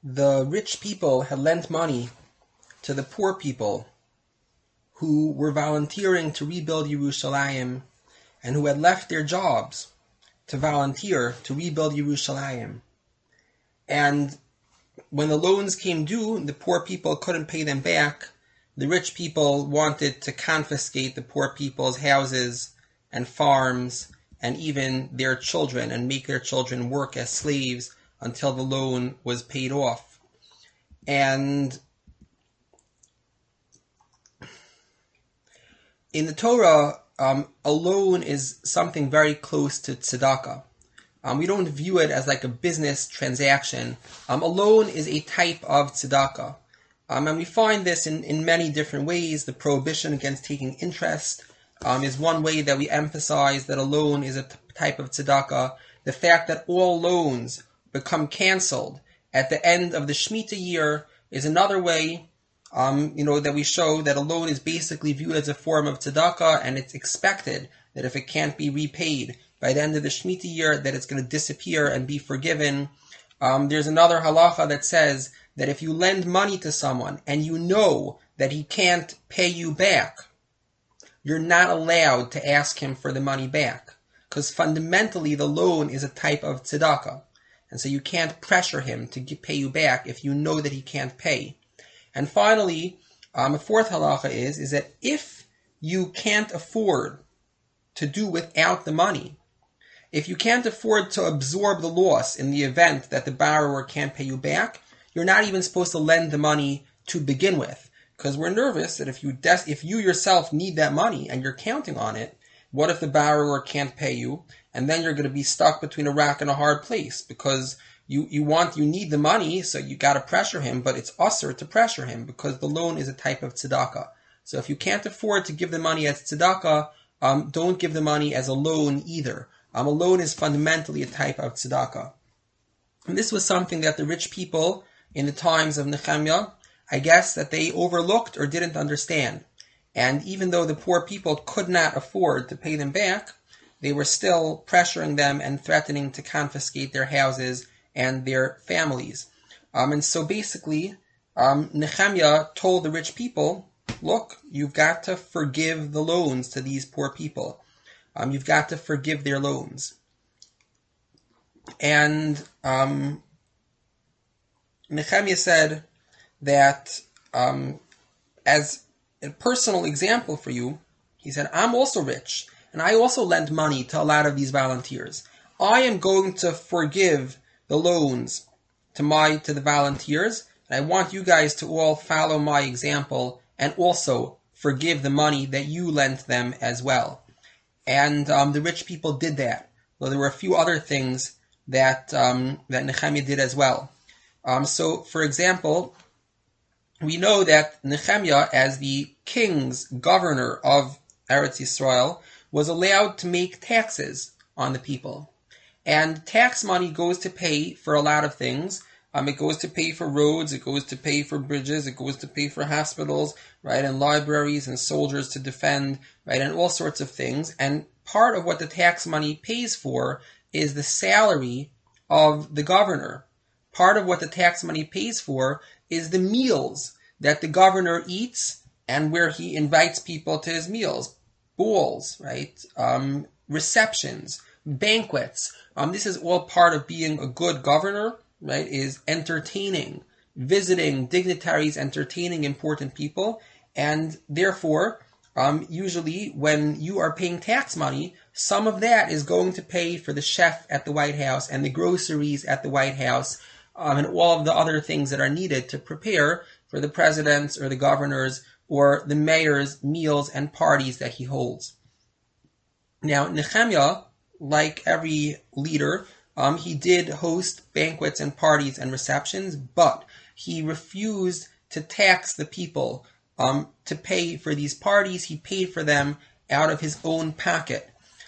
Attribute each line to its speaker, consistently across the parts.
Speaker 1: the rich people had lent money to the poor people who were volunteering to rebuild Yerushalayim and who had left their jobs to volunteer to rebuild Yerushalayim. And when the loans came due, the poor people couldn't pay them back. The rich people wanted to confiscate the poor people's houses and farms and even their children and make their children work as slaves until the loan was paid off. And in the Torah, a loan is something very close to tzedakah. We don't view it as like a business transaction. A loan is a type of tzedakah. And we find this in many different ways. The prohibition against taking interest is one way that we emphasize that a loan is a type of tzedakah. The fact that all loans become canceled at the end of the Shemitah year is another way that we show that a loan is basically viewed as a form of tzedakah, and it's expected that if it can't be repaid by the end of the Shemitah year, that it's going to disappear and be forgiven. There's another halacha that says that if you lend money to someone and you know that he can't pay you back, you're not allowed to ask him for the money back, because fundamentally the loan is a type of tzedakah, and so you can't pressure him to pay you back if you know that he can't pay. And finally, a fourth halacha is that if you can't afford to do without the money, if you can't afford to absorb the loss in the event that the borrower can't pay you back, you're not even supposed to lend the money to begin with, because we're nervous that if you yourself need that money and you're counting on it, what if the borrower can't pay you, and then you're going to be stuck between a rock and a hard place, because you need the money, so you got to pressure him, but it's usur to pressure him because the loan is a type of tzedakah. So if you can't afford to give the money as tzedakah, don't give the money as a loan either. A loan is fundamentally a type of tzedakah. And this was something that the rich people in the times of Nehemiah, I guess that they overlooked or didn't understand. And even though the poor people could not afford to pay them back, they were still pressuring them and threatening to confiscate their houses and their families. And so basically, Nehemiah told the rich people, look, you've got to forgive the loans to these poor people. You've got to forgive their loans. And Nehemiah said that as a personal example for you, he said, I'm also rich, and I also lent money to a lot of these volunteers. I am going to forgive the loans to the volunteers, and I want you guys to all follow my example and also forgive the money that you lent them as well. And the rich people did that. Well, there were a few other things that Nehemiah did as well. So, for example, we know that Nehemiah, as the king's governor of Eretz Yisrael, was allowed to make taxes on the people. And tax money goes to pay for a lot of things. It goes to pay for roads, it goes to pay for bridges, it goes to pay for hospitals, right, and libraries and soldiers to defend, right, and all sorts of things. And part of what the tax money pays for is the salary of the governor. Part of what the tax money pays for is the meals that the governor eats and where he invites people to his meals. Balls, right, receptions, banquets. This is all part of being a good governor, right, is entertaining, visiting dignitaries, entertaining important people. And therefore, usually when you are paying tax money, some of that is going to pay for the chef at the White House and the groceries at the White House, and all of the other things that are needed to prepare for the president's or the governor's or the mayor's meals and parties that he holds. Now, Nehemiah, like every leader, he did host banquets and parties and receptions, but he refused to tax the people to pay for these parties. He paid for them out of his own pocket.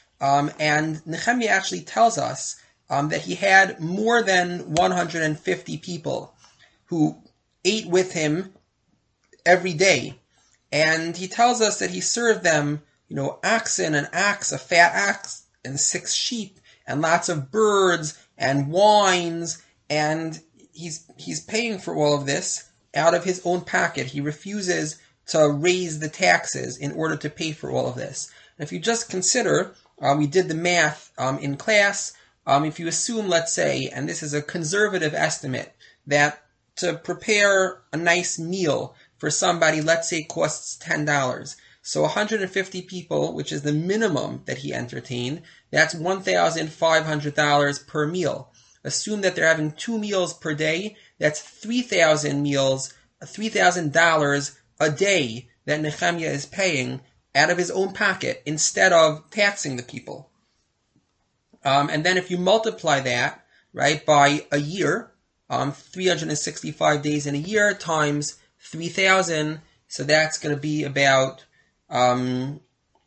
Speaker 1: And Nehemiah actually tells us that he had more than 150 people who ate with him every day. And he tells us that he served them, oxen, an ox, a fat ox, and 6 sheep, and lots of birds, and wines, and he's paying for all of this out of his own pocket. He refuses to raise the taxes in order to pay for all of this. And if you just consider, we did the math in class. If you assume, let's say, and this is a conservative estimate, that to prepare a nice meal for somebody, let's say, costs $10. So 150 people, which is the minimum that he entertained, that's $1,500 per meal. Assume that they're having 2 meals per day. That's 3,000 meals, $3,000 a day that Nehemiah is paying out of his own pocket instead of taxing the people. And then if you multiply that, right, by a year, 365 days in a year times 3,000, so that's going to be about $1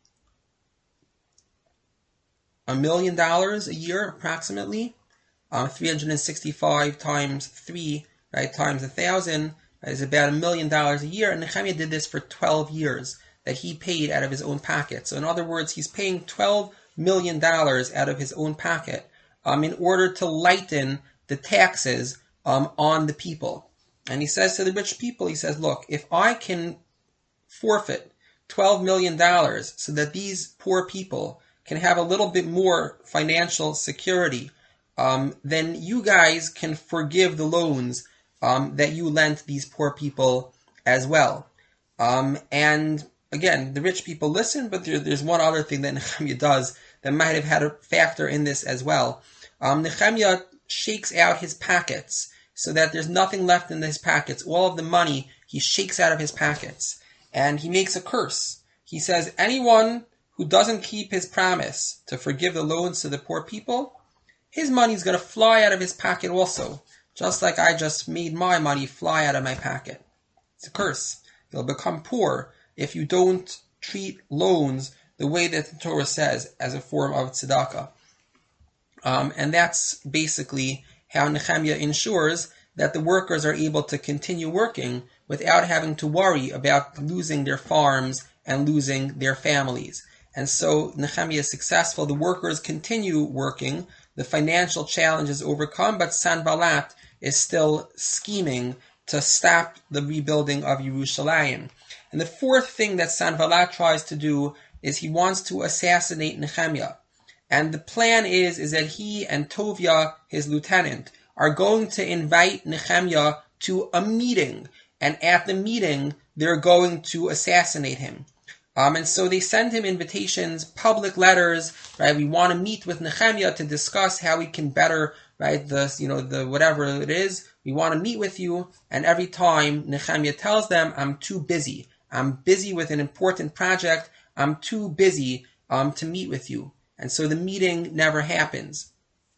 Speaker 1: million a year, approximately. 365 times 3, right, times 1,000 is about $1 million a year. And Nehemiah did this for 12 years that he paid out of his own pocket. So in other words, he's paying $12 million out of his own pocket in order to lighten the taxes on the people. And he says to the rich people, he says, look, if I can forfeit $12 million so that these poor people can have a little bit more financial security, then you guys can forgive the loans that you lent these poor people as well. And again, the rich people listen, but there's one other thing that Nehemiah does that might have had a factor in this as well. Nehemiah shakes out his pockets so that there's nothing left in his pockets. All of the money he shakes out of his pockets. And he makes a curse. He says, anyone who doesn't keep his promise to forgive the loans to the poor people, his money is going to fly out of his pocket also, just like I just made my money fly out of my pocket. It's a curse. You'll become poor if you don't treat loans the way that the Torah says as a form of tzedakah. And that's basically how Nehemiah ensures that the workers are able to continue working without having to worry about losing their farms and losing their families. And so Nehemiah is successful. The workers continue working. The financial challenge is overcome, but Sanballat is still scheming to stop the rebuilding of Yerushalayim. And the fourth thing that Sanballat tries to do is he wants to assassinate Nehemiah. And the plan is that he and Tovia, his lieutenant, are going to invite Nehemiah to a meeting. And at the meeting, they're going to assassinate him. And so they send him invitations, public letters, right? We want to meet with Nehemiah to discuss how we can better, right, the whatever it is. We want to meet with you. And every time Nehemiah tells them, I'm too busy. I'm busy with an important project. I'm too busy to meet with you. And so the meeting never happens.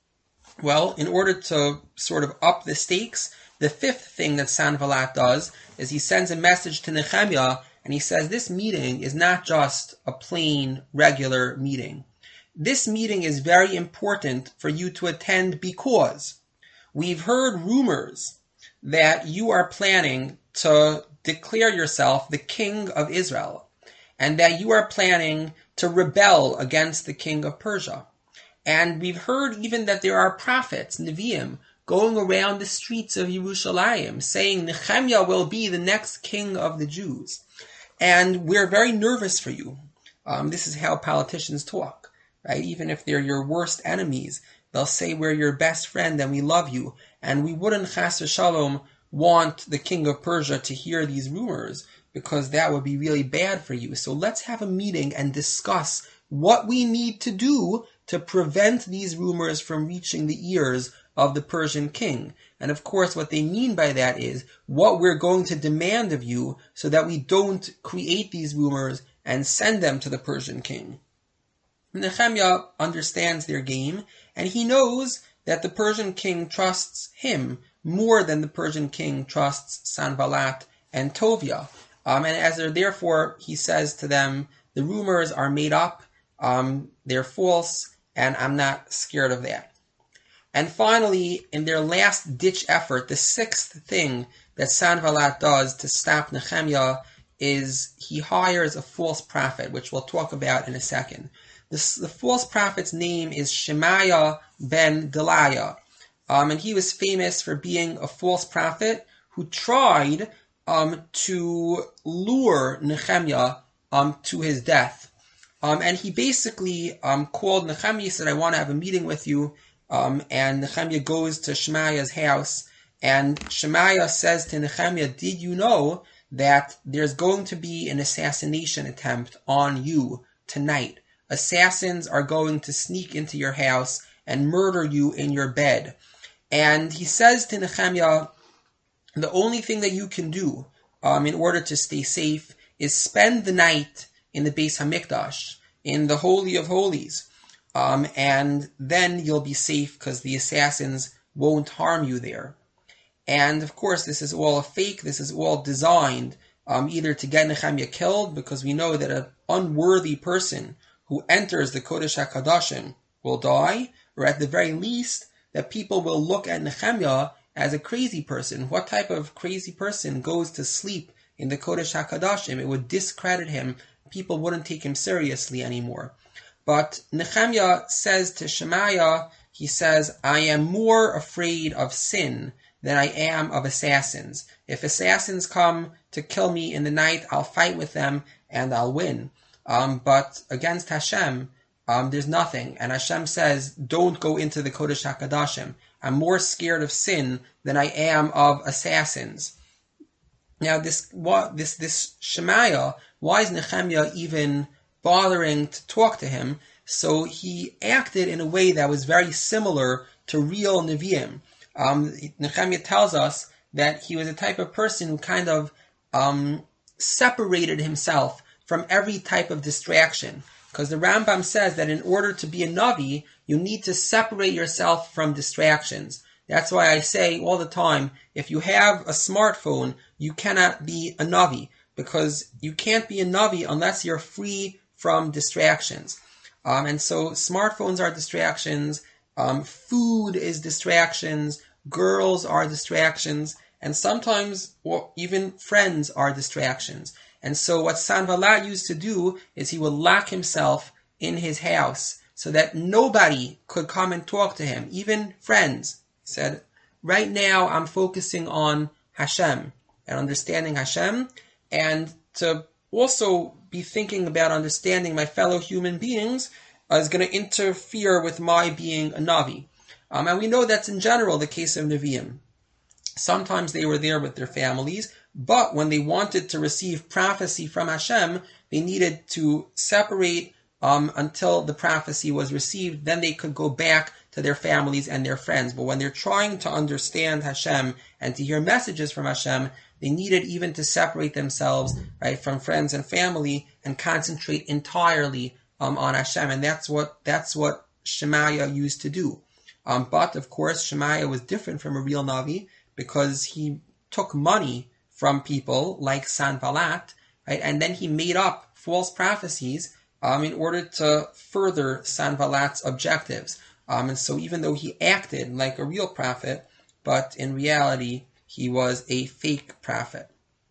Speaker 1: Well, in order to sort of up the stakes, the fifth thing that Sanballat does is he sends a message to Nehemiah and he says this meeting is not just a plain, regular meeting. This meeting is very important for you to attend because we've heard rumors that you are planning to declare yourself the king of Israel and that you are planning to rebel against the king of Persia. And we've heard even that there are prophets, Nevi'im, going around the streets of Yerushalayim saying Nehemiah will be the next king of the Jews. And we're very nervous for you. This is how politicians talk, right? Even if they're your worst enemies, they'll say we're your best friend and we love you. And we wouldn't, chas v'shalom, want the king of Persia to hear these rumors because that would be really bad for you. So let's have a meeting and discuss what we need to do to prevent these rumors from reaching the ears of the Persian king. And of course, what they mean by that is what we're going to demand of you so that we don't create these rumors and send them to the Persian king. Nehemiah understands their game, and he knows that the Persian king trusts him more than the Persian king trusts Sanballat and Tovia. And therefore, he says to them, the rumors are made up, they're false, and I'm not scared of that. And finally, in their last-ditch effort, the sixth thing that Sanballat does to stop Nehemiah is he hires a false prophet, which we'll talk about in a second. The false prophet's name is Shemaiah ben Delaiah. and he was famous for being a false prophet who tried to lure Nehemiah to his death. And he basically called Nehemiah, he said, I want to have a meeting with you. And Nehemiah goes to Shemaiah's house, and Shemaiah says to Nehemiah, did you know that there's going to be an assassination attempt on you tonight? Assassins are going to sneak into your house and murder you in your bed. And he says to Nehemiah, the only thing that you can do in order to stay safe is spend the night in the Beis Hamikdash, in the Holy of Holies. And then you'll be safe because the assassins won't harm you there. And of course, this is all a fake. This is all designed either to get Nehemiah killed, because we know that an unworthy person who enters the Kodesh HaKadoshim will die, or at the very least, that people will look at Nehemiah as a crazy person. What type of crazy person goes to sleep in the Kodesh HaKadoshim? It would discredit him. People wouldn't take him seriously anymore. But Nehemiah says to Shemaiah, he says, I am more afraid of sin than I am of assassins. If assassins come to kill me in the night, I'll fight with them and I'll win. But against Hashem, there's nothing. And Hashem says, don't go into the Kodesh HaKadoshim. I'm more scared of sin than I am of assassins. Now, this Shemaiah, why is Nehemiah even bothering to talk to him? So he acted in a way that was very similar to real Nevi'im. Nehemiah tells us that he was a type of person who kind of separated himself from every type of distraction. Because the Rambam says that in order to be a Navi, you need to separate yourself from distractions. That's why I say all the time, if you have a smartphone, you cannot be a Navi, because you can't be a Navi unless you're free from distractions. And so smartphones are distractions, food is distractions, girls are distractions, and sometimes even friends are distractions. And so what Sanballat used to do is he would lock himself in his house so that nobody could come and talk to him, even friends. He said, right now I'm focusing on Hashem and understanding Hashem, and to also be thinking about understanding my fellow human beings is going to interfere with my being a Navi. And we know that's in general the case of Nevi'im. Sometimes they were there with their families, but when they wanted to receive prophecy from Hashem, they needed to separate until the prophecy was received. Then they could go back to their families and their friends. But when they're trying to understand Hashem and to hear messages from Hashem, they needed even to separate themselves, right, from friends and family and concentrate entirely on Hashem. And that's what Shemaiah used to do. But of course, Shemaiah was different from a real Navi because he took money from people like Sanballat, right, and then he made up false prophecies in order to further Sanballat's objectives. And so even though he acted like a real prophet, but in reality, he was a fake prophet.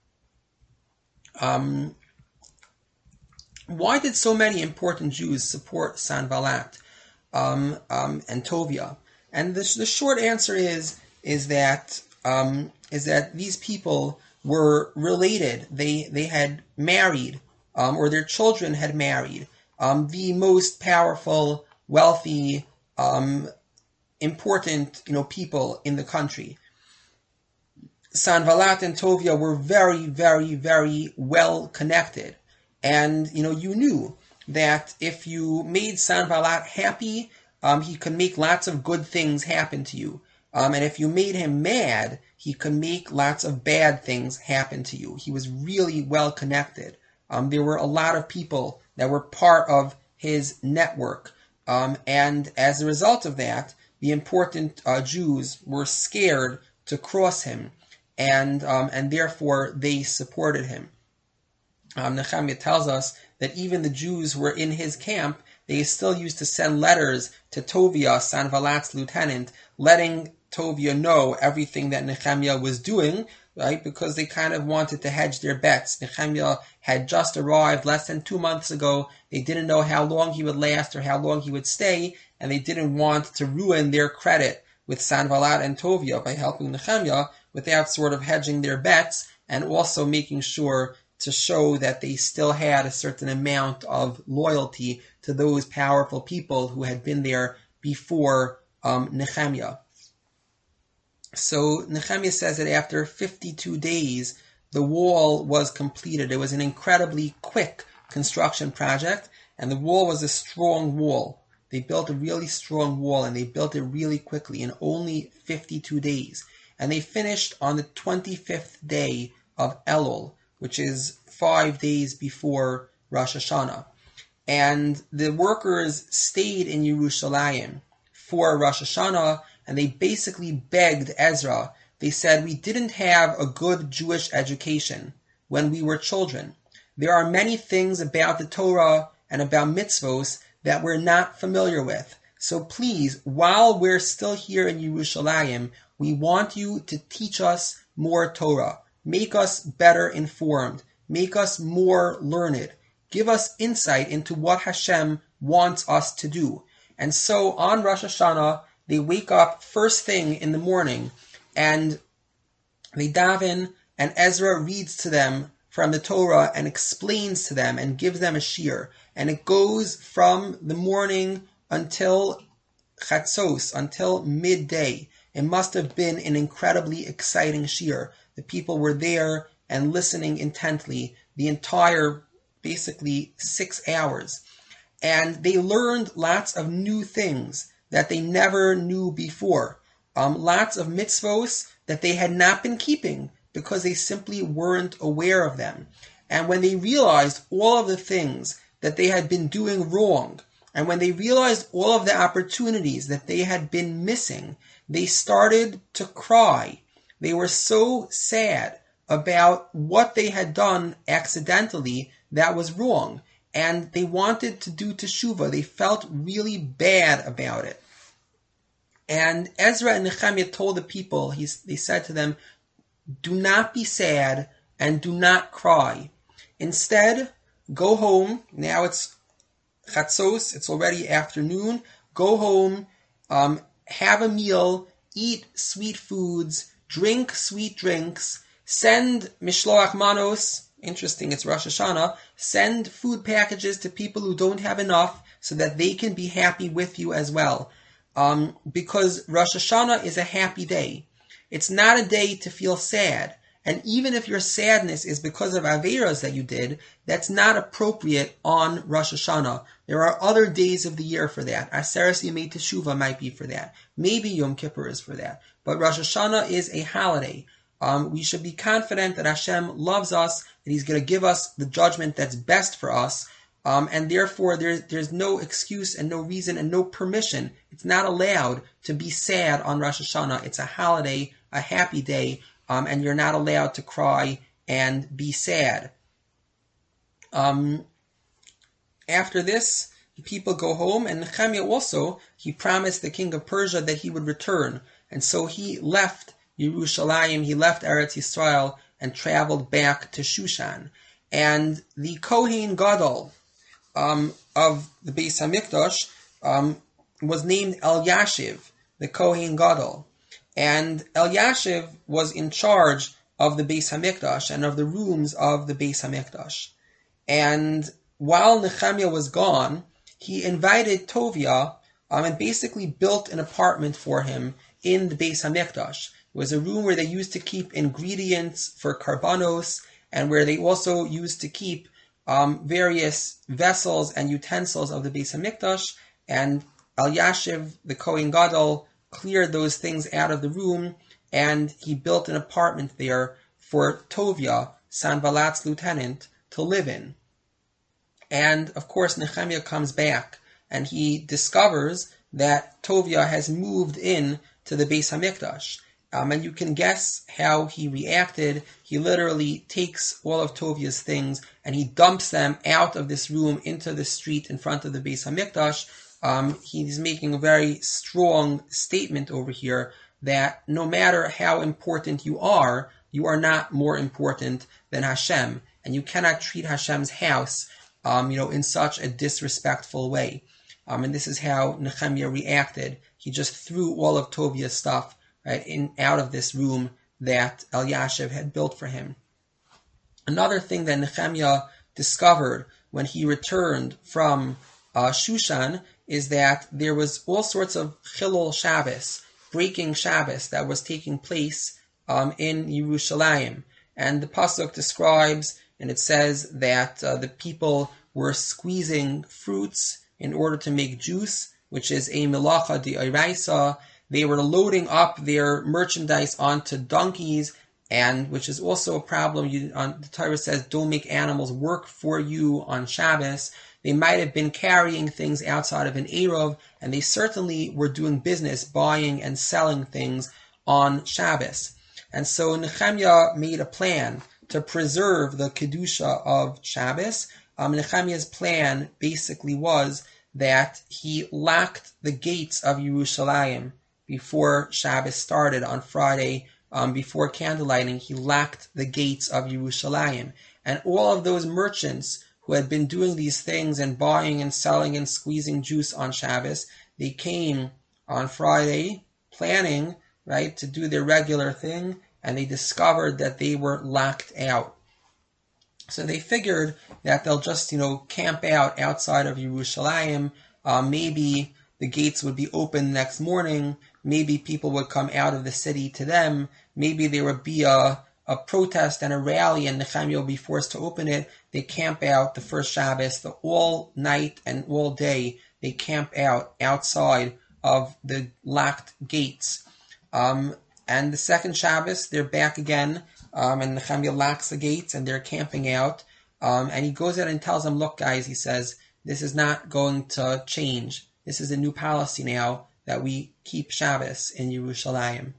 Speaker 1: Why did so many important Jews support Sanballat and Tovia? And the short answer is that these people were related. They had married, or their children had married the most powerful, wealthy, important, people in the country. Sanballat and Tovia were very, very, very well connected. And, you knew that if you made Sanballat happy, he could make lots of good things happen to you. And if you made him mad, he could make lots of bad things happen to you. He was really well connected. There were a lot of people that were part of his network. And as a result of that, the important Jews were scared to cross him. And therefore they supported him. Nehemiah tells us that even the Jews who were in his camp, they still used to send letters to Tovia, Sanballat's lieutenant, letting Tovia know everything that Nehemiah was doing, right? Because they kind of wanted to hedge their bets. Nehemiah had just arrived less than 2 months ago. They didn't know how long he would last or how long he would stay, and they didn't want to ruin their credit with Sanballat and Tovia by helping Nehemiah without sort of hedging their bets, and also making sure to show that they still had a certain amount of loyalty to those powerful people who had been there before Nehemiah. So Nehemiah says that after 52 days, the wall was completed. It was an incredibly quick construction project, and the wall was a strong wall. They built a really strong wall, and they built it really quickly in only 52 days. And they finished on the 25th day of Elul, which is 5 days before Rosh Hashanah. And the workers stayed in Yerushalayim for Rosh Hashanah, and they basically begged Ezra. They said, "We didn't have a good Jewish education when we were children. There are many things about the Torah and about mitzvos that we're not familiar with. So please, while we're still here in Yerushalayim, we want you to teach us more Torah. Make us better informed. Make us more learned. Give us insight into what Hashem wants us to do." And so on Rosh Hashanah, they wake up first thing in the morning and they daven, and Ezra reads to them from the Torah and explains to them and gives them a shir. And it goes from the morning until chatzos, until midday. It must have been an incredibly exciting shir. The people were there and listening intently the entire, basically 6 hours. And they learned lots of new things that they never knew before. Lots of mitzvos that they had not been keeping because they simply weren't aware of them. And when they realized all of the things that they had been doing wrong, and when they realized all of the opportunities that they had been missing, they started to cry. They were so sad about what they had done accidentally that was wrong. And they wanted to do teshuvah. They felt really bad about it. And Ezra and Nehemiah told the people, they said to them, "Do not be sad and do not cry. Instead, go home." Now it's chatzos, it's already afternoon. Go home, have a meal, eat sweet foods, drink sweet drinks, send mishloach manos. Interesting, it's Rosh Hashanah. Send food packages to people who don't have enough so that they can be happy with you as well. Because Rosh Hashanah is a happy day. It's not a day to feel sad. And even if your sadness is because of Averos that you did, that's not appropriate on Rosh Hashanah. There are other days of the year for that. Aseres Yemei Teshuvah might be for that. Maybe Yom Kippur is for that. But Rosh Hashanah is a holiday. We should be confident that Hashem loves us, that He's going to give us the judgment that's best for us, and therefore there's no excuse and no reason and no permission. It's not allowed to be sad on Rosh Hashanah. It's a holiday, a happy day, and you're not allowed to cry and be sad. After this, the people go home, and Nehemiah also, he promised the king of Persia that he would return, and so he left Yerushalayim, he left Eretz Yisrael and traveled back to Shushan. And the Kohen Gadol of the Beis Hamikdash was named Eliashiv, the Kohen Gadol. And Eliashiv was in charge of the Beis Hamikdash and of the rooms of the Beis Hamikdash. And while Nehemiah was gone, he invited Tovia and basically built an apartment for him in the Beis Hamikdash. It was a room where they used to keep ingredients for karbanos, and where they also used to keep various vessels and utensils of the Beis Hamikdash. And Eliashiv, the Kohen Gadol, cleared those things out of the room, and he built an apartment there for Tovia, Sanballat's lieutenant, to live in. And of course, Nehemiah comes back, and he discovers that Tovia has moved in to the Beis Hamikdash. And you can guess how he reacted. He literally takes all of Tovia's things and he dumps them out of this room into the street in front of the Beis Hamikdash. He's making a very strong statement over here that no matter how important you are not more important than Hashem, and you cannot treat Hashem's house, in such a disrespectful way. and this is how Nehemiah reacted. He just threw all of Tobiah's stuff, right, out of this room that Eliashiv had built for him. Another thing that Nehemiah discovered when he returned from Shushan is that there was all sorts of Chilul Shabbos, breaking Shabbos, that was taking place in Yerushalayim. And the Pasuk describes, and it says that the people were squeezing fruits in order to make juice, which is a melacha d'oraisa. They were loading up their merchandise onto donkeys, and which is also a problem. The Torah says, don't make animals work for you on Shabbos. They might have been carrying things outside of an Eruv, and they certainly were doing business, buying and selling things on Shabbos. And so Nehemiah made a plan to preserve the Kedusha of Shabbos. Nehemiah's plan basically was that he locked the gates of Yerushalayim before Shabbos started on Friday. Before candlelighting, he locked the gates of Yerushalayim. And all of those merchants who had been doing these things and buying and selling and squeezing juice on Shabbos, they came on Friday planning, right, to do their regular thing, and they discovered that they were locked out. So they figured that they'll just, camp out outside of Yerushalayim. Maybe the gates would be open next morning. Maybe people would come out of the city to them. Maybe there would be a protest and a rally, and Nehemiah will be forced to open it. They camp out the first Shabbos, all night and all day. They camp out outside of the locked gates. And the second Shabbos, they're back again, and Nehemiah locks the gates, and they're camping out. And he goes out and tells them, look, guys, he says, this is not going to change. This is a new policy now, that we keep Shabbos in Yerushalayim.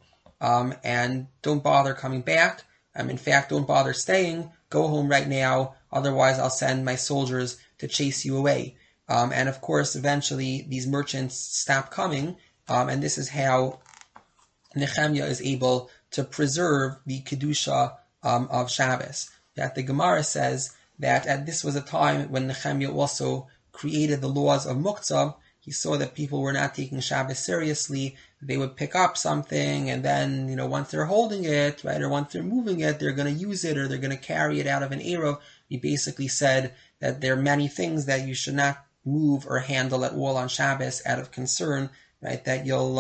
Speaker 1: And don't bother coming back. In fact, don't bother staying. Go home right now. Otherwise, I'll send my soldiers to chase you away. And of course, eventually, these merchants stop coming. And this is how Nehemiah is able to preserve the Kedusha of Shabbos. That the Gemara says that this was a time when Nehemiah also created the laws of Muktzah. He saw that people were not taking Shabbos seriously. They would pick up something, and then, once they're holding it, right, or once they're moving it, they're going to use it, or they're going to carry it out of an Eruv. He basically said that there are many things that you should not move or handle at all on Shabbos out of concern, right, that you'll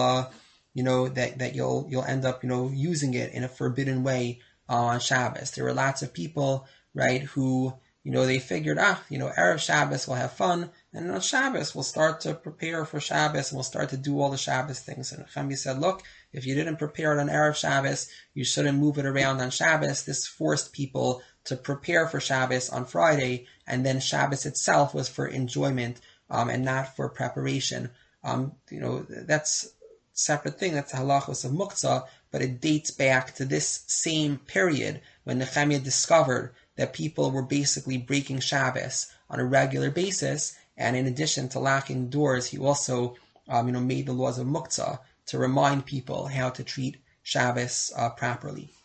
Speaker 1: you'll end up, using it in a forbidden way on Shabbos. There were lots of people, right, who, they figured, Erev Shabbos we'll have fun, and on Shabbos we'll start to prepare for Shabbos, and we'll start to do all the Shabbos things. And Nehemiah said, look, if you didn't prepare it on Erev Shabbos, you shouldn't move it around on Shabbos. This forced people to prepare for Shabbos on Friday, and then Shabbos itself was for enjoyment, and not for preparation. That's a separate thing. That's the halachos of Muktzah, but it dates back to this same period when Nehemiah discovered that people were basically breaking Shabbos on a regular basis, and in addition to locking doors, he also, made the laws of Muktzah to remind people how to treat Shabbos properly.